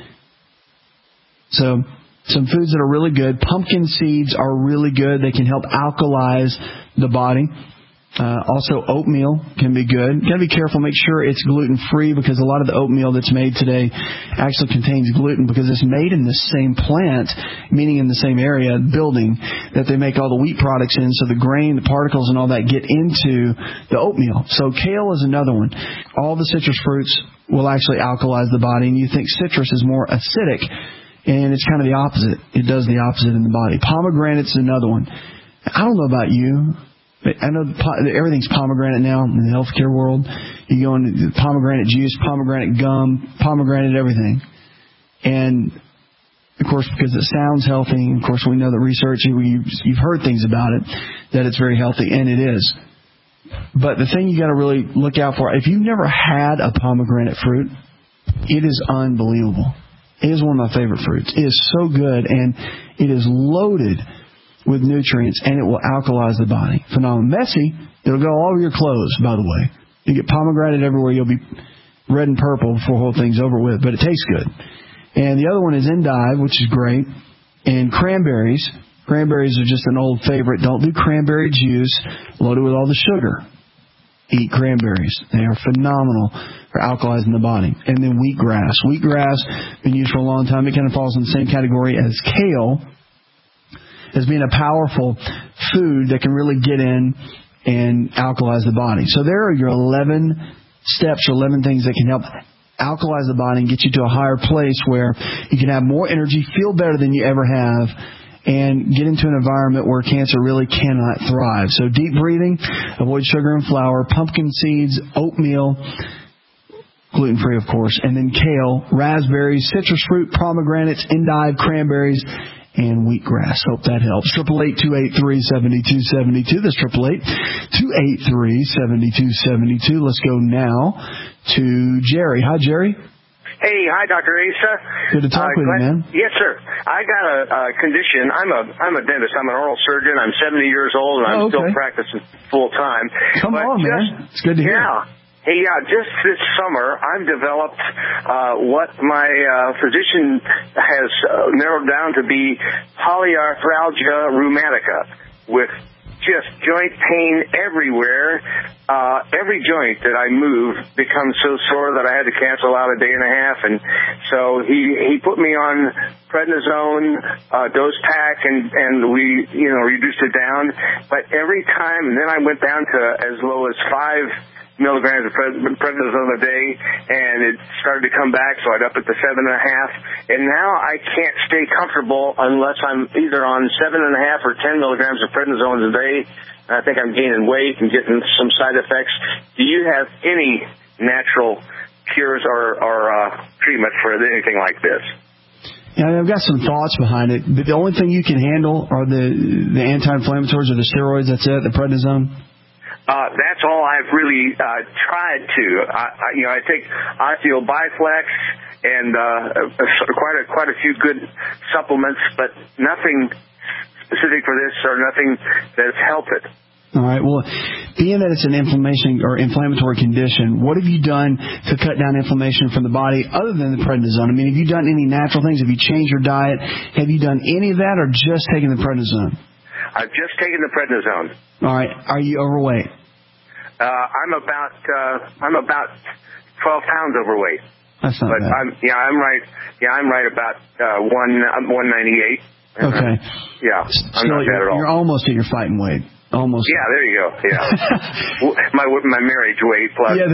So some foods that are really good. Pumpkin seeds are really good. They can help alkalize the body. Also, oatmeal can be good. You got to be careful. Make sure it's gluten-free because a lot of the oatmeal that's made today actually contains gluten because it's made in the same plant, meaning in the same area, building, that they make all the wheat products in. So the grain, the particles, and all that get into the oatmeal. So kale is another one. All the citrus fruits will actually alkalize the body, and you think citrus is more acidic. And it's kind of the opposite. It does the opposite in the body. Pomegranate's another one. I don't know about you, but I know everything's pomegranate now in the healthcare world. You go into pomegranate juice, pomegranate gum, pomegranate everything. And, of course, because it sounds healthy, of course, we know that research, you've heard things about it, that it's very healthy, and it is. But the thing you got to really look out for, if you've never had a pomegranate fruit, it is unbelievable. It is one of my favorite fruits. It is so good, and it is loaded with nutrients, and it will alkalize the body. Phenomenal. Messy. It'll go all over your clothes, by the way. You get pomegranate everywhere. You'll be red and purple before the whole thing's over with, but it tastes good. And the other one is endive, which is great, and cranberries. Cranberries are just an old favorite. Don't do cranberry juice loaded with all the sugar. Eat cranberries. They are phenomenal for alkalizing the body. And then wheatgrass. Wheatgrass, been used for a long time. It kind of falls in the same category as kale, as being a powerful food that can really get in and alkalize the body. So there are your 11 steps or 11 things that can help alkalize the body and get you to a higher place where you can have more energy, feel better than you ever have, and get into an environment where cancer really cannot thrive. So deep breathing, avoid sugar and flour, pumpkin seeds, oatmeal, gluten-free, of course, and then kale, raspberries, citrus fruit, pomegranates, endive, cranberries, and wheatgrass. Hope that helps. 888-283-7272. That's 888-283-7272. Let's go now to Jerry. Hi, Jerry. Hey, hi, Dr. Asa. Good to talk with you, man. Yes, sir. I got a condition. I'm a dentist. I'm an oral surgeon. I'm 70 years old, and I'm still practicing full time. Come on, man. It's good to hear. Yeah. Hey, just this summer, I've developed what my physician has narrowed down to be polyarthralgia rheumatica, with just joint pain everywhere. Every joint that I move becomes so sore that I had to cancel out a day and a half. And so he put me on prednisone dose pack, and we reduced it down. But every time, and then I went down to as low as 5 milligrams of prednisone a day, and it started to come back, so I'd up it to 7.5. And now I can't stay comfortable unless I'm either on 7.5 or 10 milligrams of prednisone a day. I think I'm gaining weight and getting some side effects. Do you have any natural cures or treatment for anything like this? Yeah, I've got some thoughts behind it, but the only thing you can handle are the anti-inflammatories or the steroids. That's it, the prednisone. That's all I've really tried to. I take Osteo Biflex and quite a few good supplements, but nothing specific for this or nothing that's helped it. All right. Well, being that it's an inflammation or inflammatory condition, what have you done to cut down inflammation from the body other than the prednisone? I mean, have you done any natural things? Have you changed your diet? Have you done any of that, or just taken the prednisone? I've just taken the prednisone. All right. Are you overweight? I'm about 12 pounds overweight. That's not bad. I'm right about 198. Okay. Yeah, I'm not bad at all. You're almost at your fighting weight. Almost. Yeah, there you go. Yeah. my marriage weight plus 20.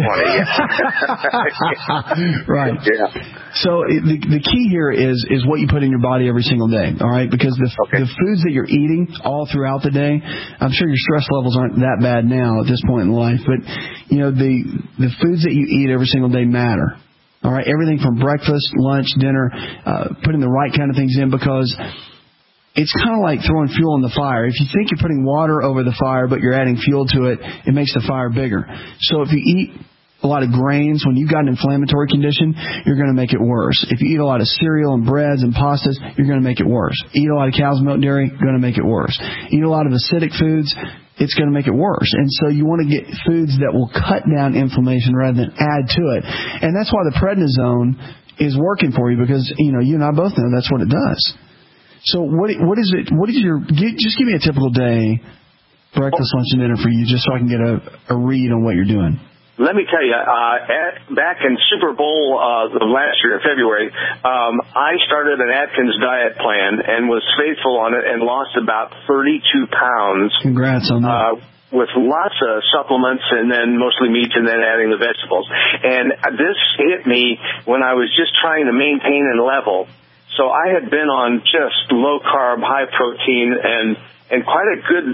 Yeah. Right. Yeah. So the key here is what you put in your body every single day. All right, because the foods that you're eating all throughout the day, I'm sure your stress levels aren't that bad now at this point in life, but the foods that you eat every single day matter. All right, everything from breakfast, lunch, dinner, putting the right kind of things in, because it's kind of like throwing fuel in the fire. If you think you're putting water over the fire, but you're adding fuel to it, it makes the fire bigger. So if you eat a lot of grains, when you've got an inflammatory condition, you're going to make it worse. If you eat a lot of cereal and breads and pastas, you're going to make it worse. Eat a lot of cow's milk dairy, going to make it worse. Eat a lot of acidic foods, it's going to make it worse. And so you want to get foods that will cut down inflammation rather than add to it. And that's why the prednisone is working for you, because you and I both know that's what it does. So what is it? Just give me a typical day, breakfast, lunch, and dinner for you, just so I can get a read on what you're doing. Let me tell you, back in Super Bowl of last year in February, I started an Atkins diet plan and was faithful on it and lost about 32 pounds. Congrats on that. With lots of supplements and then mostly meats and then adding the vegetables. And this hit me when I was just trying to maintain and level. So I had been on just low-carb, high-protein, and quite a good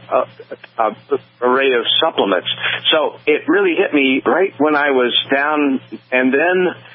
array of supplements. So it really hit me right when I was down, and then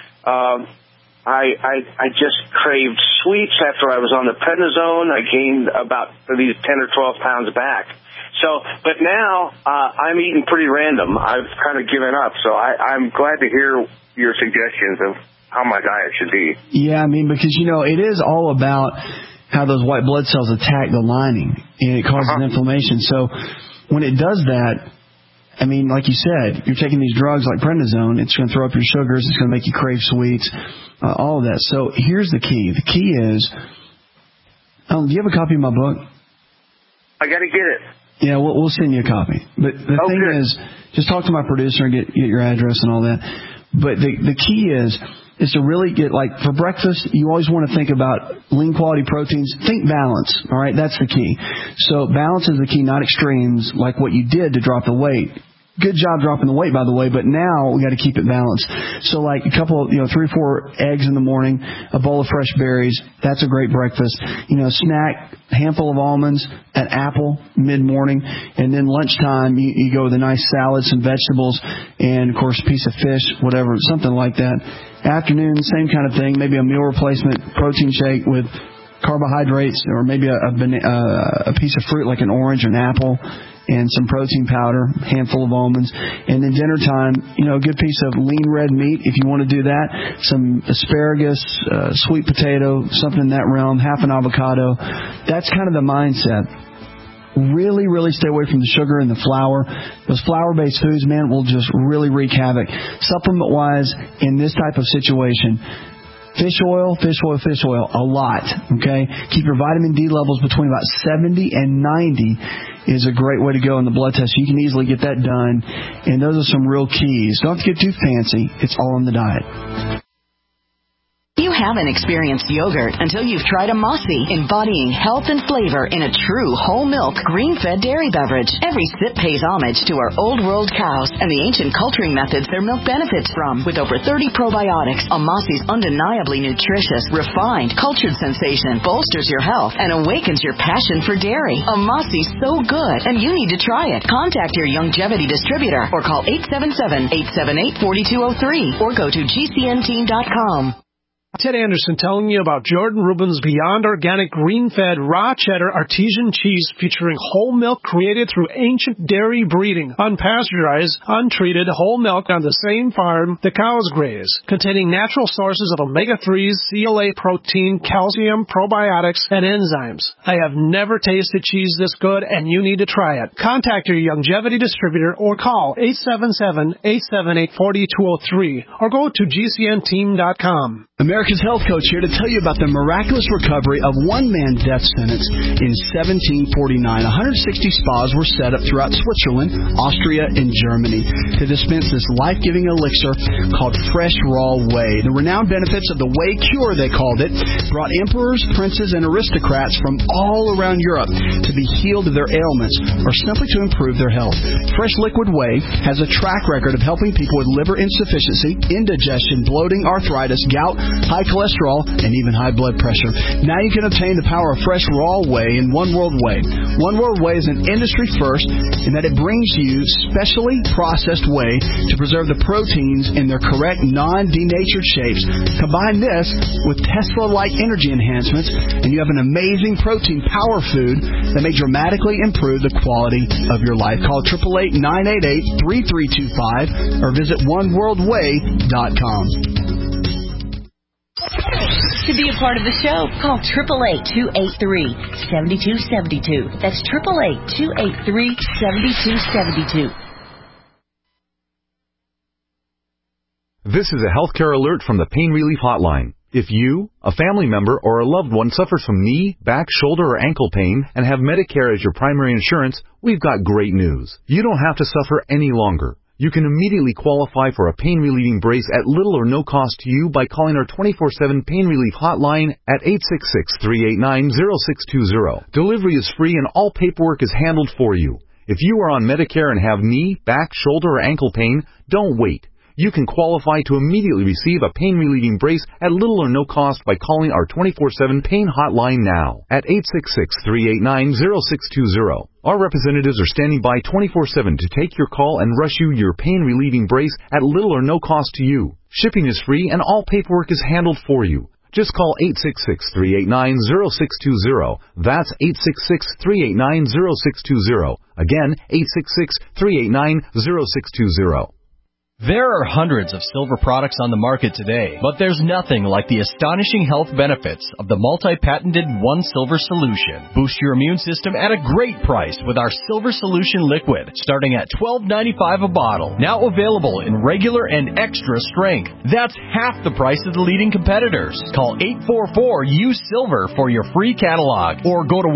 I just craved sweets after I was on the prednisone. I gained about these 10 or 12 pounds back. So, but now I'm eating pretty random. I've kind of given up. So I'm glad to hear your suggestions of how my diet should be. Yeah, I mean, because, it is all about how those white blood cells attack the lining, and it causes inflammation. So when it does that, I mean, like you said, you're taking these drugs like prednisone, it's going to throw up your sugars, it's going to make you crave sweets, all of that. So here's the key. The key is, do you have a copy of my book? I got to get it. Yeah, we'll send you a copy. But the thing is, just talk to my producer and get your address and all that. But the key is to really get, like, for breakfast, you always want to think about lean quality proteins. Think balance, all right? That's the key. So balance is the key, not extremes, like what you did to drop the weight. good job dropping the weight, by the way, but now we got to keep it balanced. So like a couple, 3 or 4 eggs in the morning, a bowl of fresh berries, that's a great breakfast. Snack, a handful of almonds, an apple mid-morning, and then lunchtime you go with a nice salad, some vegetables, and of course a piece of fish, whatever, something like that. Afternoon, same kind of thing, maybe a meal replacement protein shake with carbohydrates, or maybe a piece of fruit like an orange or an apple, and some protein powder, a handful of almonds. And then dinner time, a good piece of lean red meat if you want to do that, some asparagus, sweet potato, something in that realm, half an avocado. That's kind of the mindset. Really, really stay away from the sugar and the flour. Those flour-based foods, man, will just really wreak havoc. Supplement-wise, in this type of situation, fish oil, a lot, okay? Keep your vitamin D levels between about 70 and 90 is a great way to go in the blood test. You can easily get that done, and those are some real keys. Don't have to get too fancy. It's all in the diet. You haven't experienced yogurt until you've tried a Mossy, embodying health and flavor in a true whole milk, green-fed dairy beverage. Every sip pays homage to our old world cows and the ancient culturing methods their milk benefits from. With over 30 probiotics, a Mossy's undeniably nutritious, refined, cultured sensation bolsters your health and awakens your passion for dairy. A Mossy's so good, and you need to try it. Contact your Youngevity distributor or call 877-878-4203 or go to gcnteam.com. Ted Anderson telling you about Jordan Rubin's Beyond Organic Green-Fed Raw Cheddar Artesian Cheese featuring whole milk created through ancient dairy breeding, unpasteurized, untreated whole milk on the same farm the cows graze, containing natural sources of omega-3s, CLA protein, calcium, probiotics, and enzymes. I have never tasted cheese this good, and you need to try it. Contact your Youngevity distributor or call 877-878-4203 or go to gcnteam.com. America's Health Coach here to tell you about the miraculous recovery of one man's death sentence in 1749. 160 spas were set up throughout Switzerland, Austria, and Germany to dispense this life-giving elixir called Fresh Raw Whey. The renowned benefits of the Whey Cure, they called it, brought emperors, princes, and aristocrats from all around Europe to be healed of their ailments or simply to improve their health. Fresh Liquid Whey has a track record of helping people with liver insufficiency, indigestion, bloating, arthritis, gout, high cholesterol, and even high blood pressure. Now you can obtain the power of Fresh Raw Whey in One World Whey. One World Whey is an industry first in that it brings you specially processed whey to preserve the proteins in their correct non-denatured shapes. Combine this with Tesla-like energy enhancements, and you have an amazing protein power food that may dramatically improve the quality of your life. Call 888-988-3325 or visit oneworldwhey.com. To be a part of the show, call 888-283-7272. That's 888-283-7272. This is a healthcare alert from the Pain Relief Hotline. If you, a family member, or a loved one suffers from knee, back, shoulder, or ankle pain and have Medicare as your primary insurance, we've got great news. You don't have to suffer any longer. You can immediately qualify for a pain-relieving brace at little or no cost to you by calling our 24/7 Pain Relief Hotline at 866-389-0620. Delivery is free and all paperwork is handled for you. If you are on Medicare and have knee, back, shoulder, or ankle pain, don't wait. You can qualify to immediately receive a pain-relieving brace at little or no cost by calling our 24/7 Pain Hotline now at 866-389-0620. Our representatives are standing by 24/7 to take your call and rush you your pain-relieving brace at little or no cost to you. Shipping is free and all paperwork is handled for you. Just call 866-389-0620. That's 866-389-0620. Again, 866-389-0620. There are hundreds of silver products on the market today, but there's nothing like the astonishing health benefits of the multi-patented One Silver Solution. Boost your immune system at a great price with our Silver Solution Liquid, starting at $12.95 a bottle. Now available in regular and extra strength. That's half the price of the leading competitors. Call 844-USILVER for your free catalog, or go to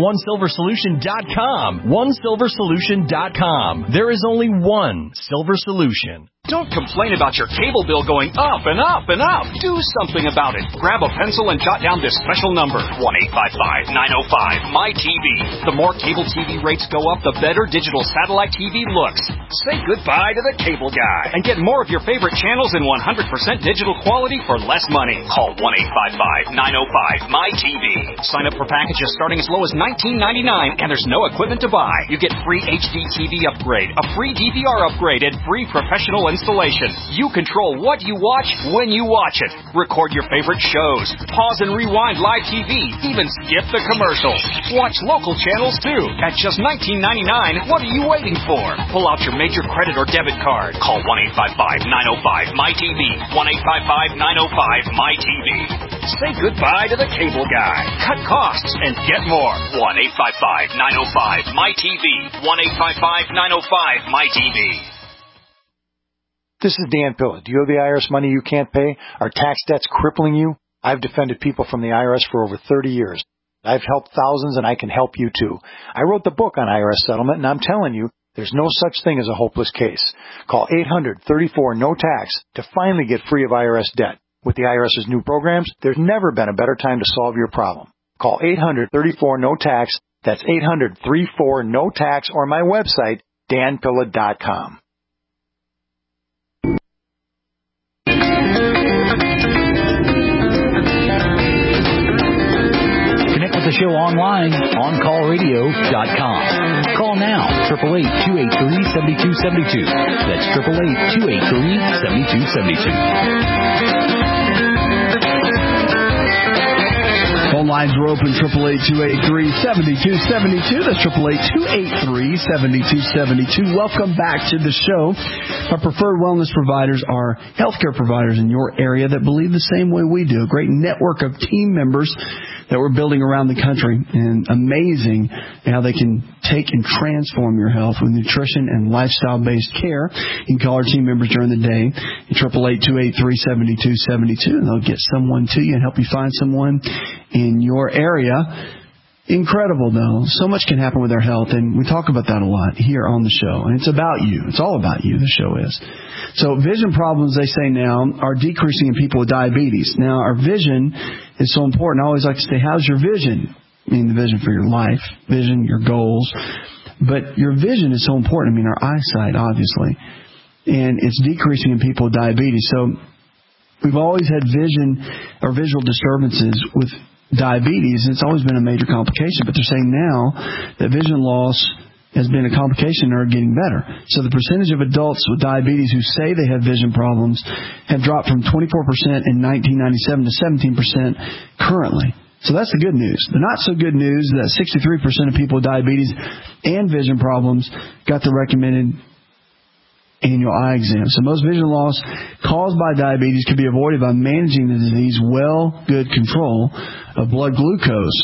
OneSilverSolution.com. OneSilverSolution.com. There is only one Silver Solution. Don't complain about your cable bill going up and up and up. Do something about it. Grab a pencil and jot down this special number, 1-855-905-MY-TV. The more cable TV rates go up, the better digital satellite TV looks. Say goodbye to the cable guy and get more of your favorite channels in 100% digital quality for less money. Call 1-855-905-MY-TV. Sign up for packages starting as low as $19.99, and there's no equipment to buy. You get free HD TV upgrade, a free DVR upgrade, and free professional installation. You control what you watch when you watch it. Record your favorite shows. Pause and rewind live TV. Even skip the commercials. Watch local channels too. At just $19.99, what are you waiting for? Pull out your major credit or debit card. Call 1-855-905-MY-TV. 1-855-905-MY-TV. Say goodbye to the cable guy. Cut costs and get more. 1-855-905-MY-TV. 1-855-905-MY-TV. This is Dan Pilla. Do you have the IRS money you can't pay? Are tax debts crippling you? I've defended people from the IRS for over 30 years. I've helped thousands, and I can help you too. I wrote the book on IRS settlement, and I'm telling you, there's no such thing as a hopeless case. Call 800-34-NO-TAX to finally get free of IRS debt. With the IRS's new programs, there's never been a better time to solve your problem. Call 800-34-NO-TAX. That's 800-34-NO-TAX, or my website, danpilla.com. The show online, OnCallRadio.com. Call now, 888-283-7272. That's 888-283-7272. Phone lines are open, 888-283-7272. That's 888-283-7272. Welcome back to the show. Our preferred wellness providers are healthcare providers in your area that believe the same way we do. A great network of team members that we're building around the country, and amazing how they can take and transform your health with nutrition and lifestyle-based care. You can call our team members during the day at 888-283-7272, and they'll get someone to you and help you find someone in your area. Incredible, though. So much can happen with our health, and we talk about that a lot here on the show. And it's about you. It's all about you, the show is. So vision problems, they say now, are decreasing in people with diabetes. Now, our vision is so important. I always like to say, how's your vision? I mean, the vision for your life, vision, your goals. But your vision is so important. I mean, our eyesight, obviously. And it's decreasing in people with diabetes. So we've always had vision or visual disturbances with diabetes, and it's always been a major complication. But they're saying now that vision loss has been a complication and are getting better. So the percentage of adults with diabetes who say they have vision problems have dropped from 24% in 1997 to 17% currently. So that's the good news. The not so good news is that 63% of people with diabetes and vision problems got the recommended annual eye exam. So most vision loss caused by diabetes can be avoided by managing the disease good control of blood glucose,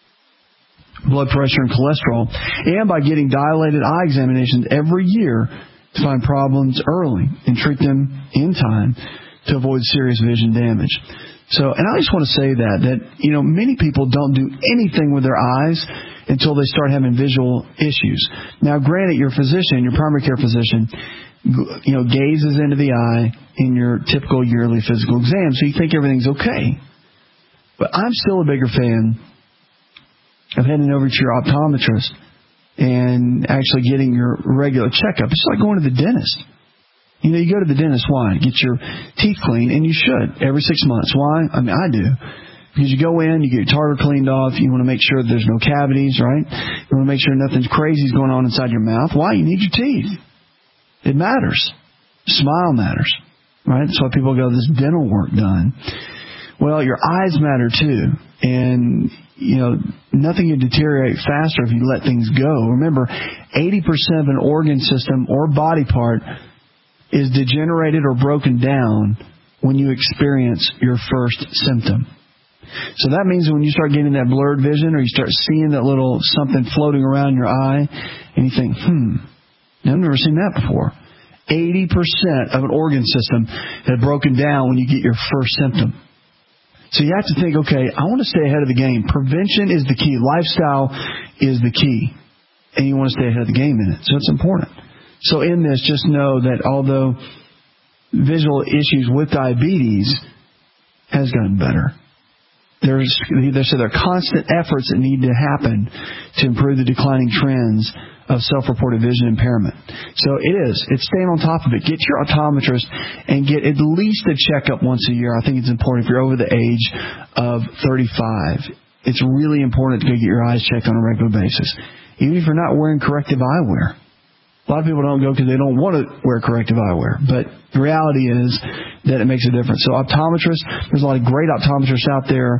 blood pressure, and cholesterol, and by getting dilated eye examinations every year to find problems early and treat them in time to avoid serious vision damage. So, and I just want to say that many people don't do anything with their eyes until they start having visual issues. Now, granted, your physician, your primary care physician, gazes into the eye in your typical yearly physical exam, so you think everything's okay. But I'm still a bigger fan of heading over to your optometrist and actually getting your regular checkup. It's like going to the dentist. You go to the dentist, why? Get your teeth cleaned, and you should, every 6 months. Why? I mean, I do. Because you go in, you get your tartar cleaned off, you want to make sure there's no cavities, right? You want to make sure nothing crazy is going on inside your mouth. Why? You need your teeth. It matters. Smile matters, right? That's why people go, this dental work done. Well, your eyes matter too. And, nothing can deteriorate faster if you let things go. Remember, 80% of an organ system or body part is degenerated or broken down when you experience your first symptom. So that means when you start getting that blurred vision or you start seeing that little something floating around your eye and you think, I've never seen that before. 80% of an organ system has broken down when you get your first symptom. So you have to think, okay, I want to stay ahead of the game. Prevention is the key. Lifestyle is the key. And you want to stay ahead of the game in it. So it's important. So in this, just know that although visual issues with diabetes has gotten better. There are constant efforts that need to happen to improve the declining trends of self-reported vision impairment. So it's staying on top of it. Get your optometrist and get at least a checkup once a year. I think it's important if you're over the age of 35. It's really important to go get your eyes checked on a regular basis, even if you're not wearing corrective eyewear. A lot of people don't go because they don't want to wear corrective eyewear, but the reality is that it makes a difference. So optometrists, there's a lot of great optometrists out there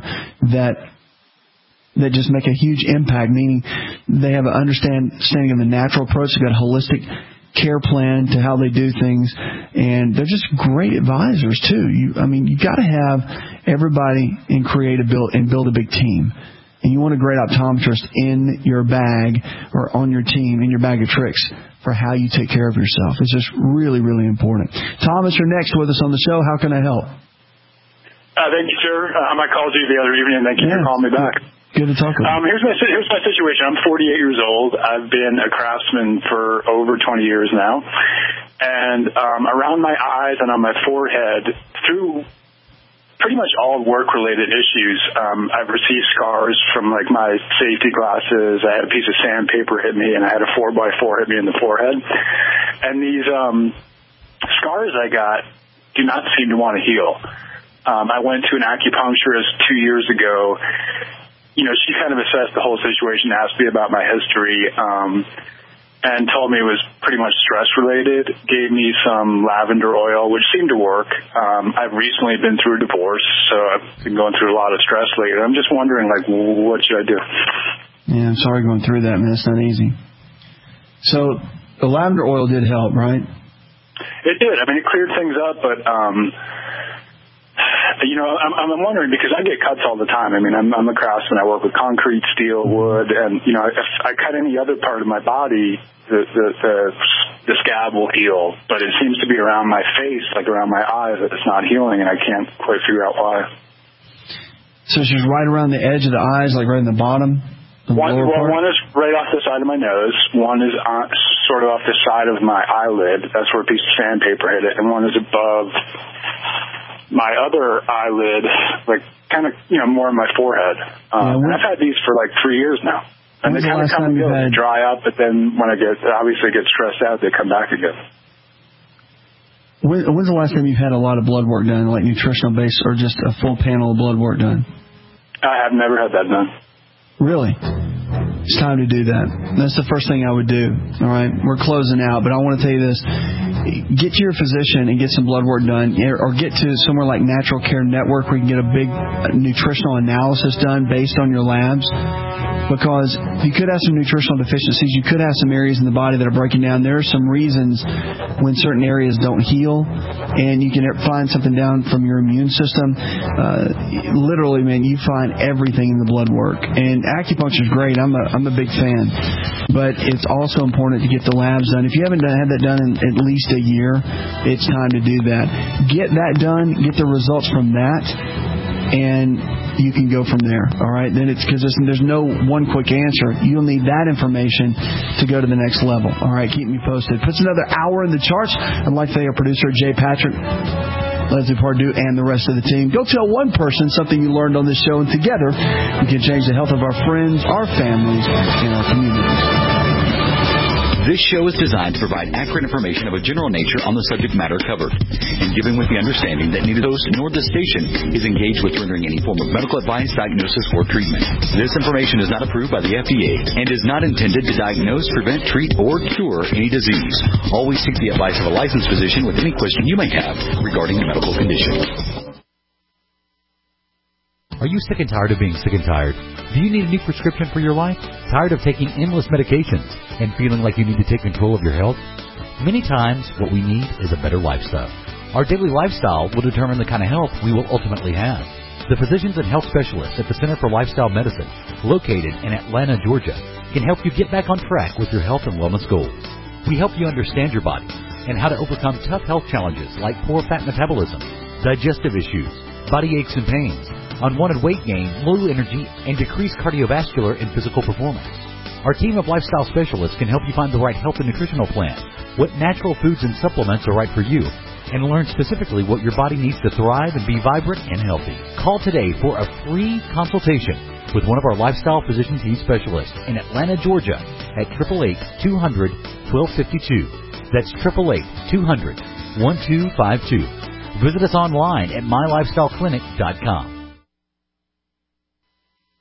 that just make a huge impact, meaning they have an understanding of the natural approach. They've got a holistic care plan to how they do things, and they're just great advisors too. You got to have everybody and build a big team. And you want a great optometrist in your bag or on your team, in your bag of tricks for how you take care of yourself. It's just really, really important. Thomas, you're next with us on the show. How can I help? Thank you, sir. I called you the other evening, and thank you for calling me back. Good to talk with you. Here's my situation. I'm 48 years old. I've been a craftsman for over 20 years now. And around my eyes and on my forehead, through pretty much all work-related issues, I've received scars from, like, my safety glasses. I had a piece of sandpaper hit me, and I had a 4x4 hit me in the forehead. And these scars I got do not seem to want to heal. I went to an acupuncturist 2 years ago. She kind of assessed the whole situation, asked me about my history, and told me it was pretty much stress-related, gave me some lavender oil, which seemed to work. I've recently been through a divorce, so I've been going through a lot of stress lately. I'm just wondering, like, what should I do? Yeah, I'm sorry going through that, man. It's not easy. So the lavender oil did help, right? It did. I mean, it cleared things up, but I'm wondering, because I get cuts all the time. I mean, I'm a craftsman. I work with concrete, steel, wood, and if I cut any other part of my body, the scab will heal. But it seems to be around my face, like around my eyes, that it's not healing, and I can't quite figure out why. So it's just right around the edge of the eyes, like right in the bottom. One is right off the side of my nose. One is sort of off the side of my eyelid. That's where a piece of sandpaper hit it, and one is above my other eyelid, like kind of, more on my forehead. And I've had these for like 3 years now. And they kind of come and go. They dry up, but then when I obviously get stressed out, they come back again. When's the last time you've had a lot of blood work done, like nutritional base, or just a full panel of blood work done? I have never had that done. Really? It's time to do that. That's the first thing I would do. All right? We're closing out, but I want to tell you this. Get to your physician and get some blood work done, or get to somewhere like Natural Care Network where you can get a big nutritional analysis done based on your labs. Because you could have some nutritional deficiencies. You could have some areas in the body that are breaking down. There are some reasons when certain areas don't heal, and you can find something down from your immune system. Literally, man, you find everything in the blood work. And acupuncture is great. I'm a big fan. But it's also important to get the labs done. If you haven't had that done in at least a year, it's time to do that. Get that done. Get the results from that. And you can go from there, all right? Then it's because there's no one quick answer. You'll need that information to go to the next level, all right? Keep me posted. Puts another hour in the charts. I'd like to thank our producer, Jay Patrick, Leslie Pardue, and the rest of the team. Go tell one person something you learned on this show, and together we can change the health of our friends, our families, and our communities. This show is designed to provide accurate information of a general nature on the subject matter covered, and given with the understanding that neither the host nor the station is engaged with rendering any form of medical advice, diagnosis, or treatment. This information is not approved by the FDA and is not intended to diagnose, prevent, treat, or cure any disease. Always seek the advice of a licensed physician with any question you may have regarding a medical condition. Are you sick and tired of being sick and tired? Do you need a new prescription for your life? Tired of taking endless medications and feeling like you need to take control of your health? Many times, what we need is a better lifestyle. Our daily lifestyle will determine the kind of health we will ultimately have. The physicians and health specialists at the Center for Lifestyle Medicine, located in Atlanta, Georgia, can help you get back on track with your health and wellness goals. We help you understand your body and how to overcome tough health challenges like poor fat metabolism, digestive issues, body aches and pains, unwanted weight gain, low energy, and decreased cardiovascular and physical performance. Our team of lifestyle specialists can help you find the right health and nutritional plan, what natural foods and supplements are right for you, and learn specifically what your body needs to thrive and be vibrant and healthy. Call today for a free consultation with one of our lifestyle physician team specialists in Atlanta, Georgia at 888-200-1252. That's 888-200-1252. Visit us online at mylifestyleclinic.com.